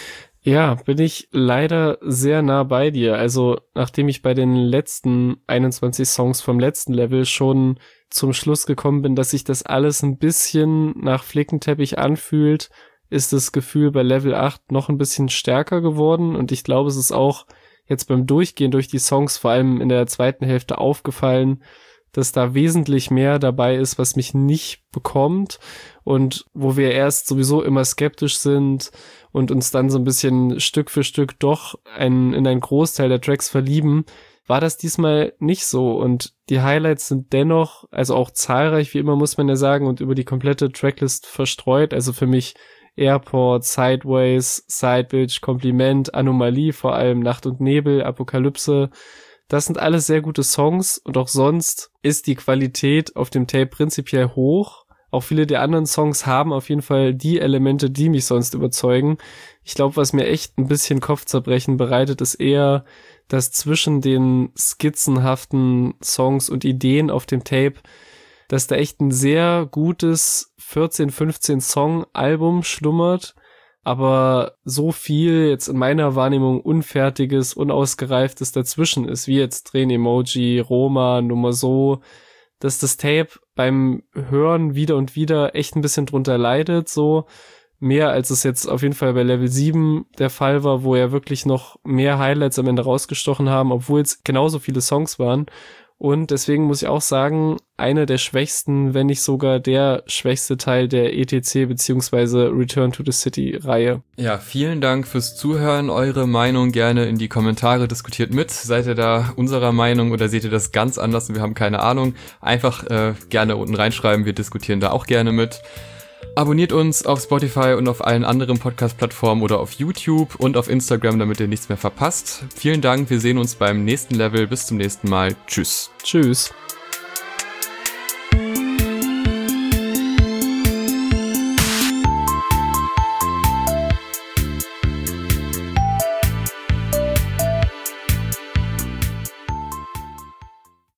Ja, bin ich leider sehr nah bei dir. Also, nachdem ich bei den letzten einundzwanzig Songs vom letzten Level schon zum Schluss gekommen bin, dass sich das alles ein bisschen nach Flickenteppich anfühlt, ist das Gefühl bei Level acht noch ein bisschen stärker geworden, und ich glaube, es ist auch jetzt beim Durchgehen durch die Songs vor allem in der zweiten Hälfte aufgefallen, dass da wesentlich mehr dabei ist, was mich nicht bekommt und wo wir erst sowieso immer skeptisch sind und uns dann so ein bisschen Stück für Stück doch ein, in einen Großteil der Tracks verlieben, war das diesmal nicht so, und die Highlights sind dennoch, also auch zahlreich, wie immer muss man ja sagen, und über die komplette Tracklist verstreut. Also für mich Airport, Sideways, Sidebitch, Kompliment, Anomalie, vor allem Nacht und Nebel, Apokalypse. Das sind alles sehr gute Songs, und auch sonst ist die Qualität auf dem Tape prinzipiell hoch. Auch viele der anderen Songs haben auf jeden Fall die Elemente, die mich sonst überzeugen. Ich glaube, was mir echt ein bisschen Kopfzerbrechen bereitet, ist eher, dass zwischen den skizzenhaften Songs und Ideen auf dem Tape, dass da echt ein sehr gutes vierzehn, fünfzehn Song Album schlummert, aber so viel jetzt in meiner Wahrnehmung Unfertiges, Unausgereiftes dazwischen ist, wie jetzt Tränen-Emoji, Roma, Nummer so, dass das Tape beim Hören wieder und wieder echt ein bisschen drunter leidet, so mehr als es jetzt auf jeden Fall bei Level sieben der Fall war, wo ja wirklich noch mehr Highlights am Ende rausgestochen haben, obwohl es genauso viele Songs waren. Und deswegen muss ich auch sagen, einer der schwächsten, wenn nicht sogar der schwächste Teil der E T C bzw. Return to the City Reihe. Ja, vielen Dank fürs Zuhören. Eure Meinung gerne in die Kommentare, diskutiert mit. Seid ihr da unserer Meinung oder seht ihr das ganz anders und wir haben keine Ahnung? Einfach äh, gerne unten reinschreiben, wir diskutieren da auch gerne mit. Abonniert uns auf Spotify und auf allen anderen Podcast-Plattformen oder auf YouTube und auf Instagram, damit ihr nichts mehr verpasst. Vielen Dank, wir sehen uns beim nächsten Level. Bis zum nächsten Mal. Tschüss. Tschüss.